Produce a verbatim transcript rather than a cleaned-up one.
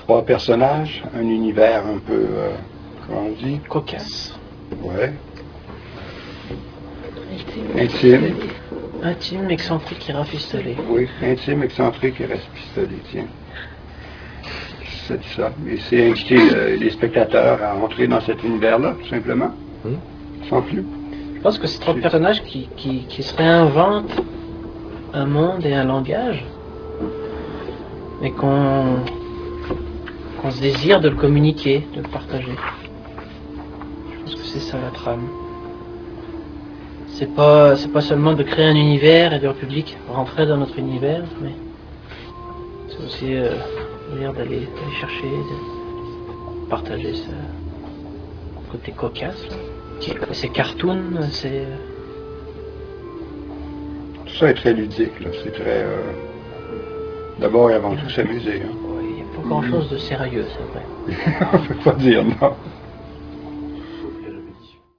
trois personnages, un univers un peu, euh, comment on dit? Cocasse. Ouais. Intime. Intime. Intime, excentrique et rafistolé. Oui, intime, excentrique et rafistolé, tiens. Ça dit ça. Et c'est inviter le- les spectateurs à entrer dans cet univers-là, tout simplement. Hmm. Sans plus. Je pense que c'est trois personnages qui, qui, qui se réinventent un monde et un langage, mais qu'on qu'on se désire de le communiquer, de le partager. Je pense que c'est ça la trame. C'est pas, c'est pas seulement de créer un univers et de leur public rentrer dans notre univers, mais c'est aussi euh, dire d'aller d'aller chercher, de partager ce côté cocasse. Là. C'est cartoon, c'est... Tout ça est très ludique, là. C'est très... Euh... D'abord et avant tout s'amuser. Hein. Oui, il n'y a pas grand chose de sérieux, c'est vrai. On ne peut pas dire non.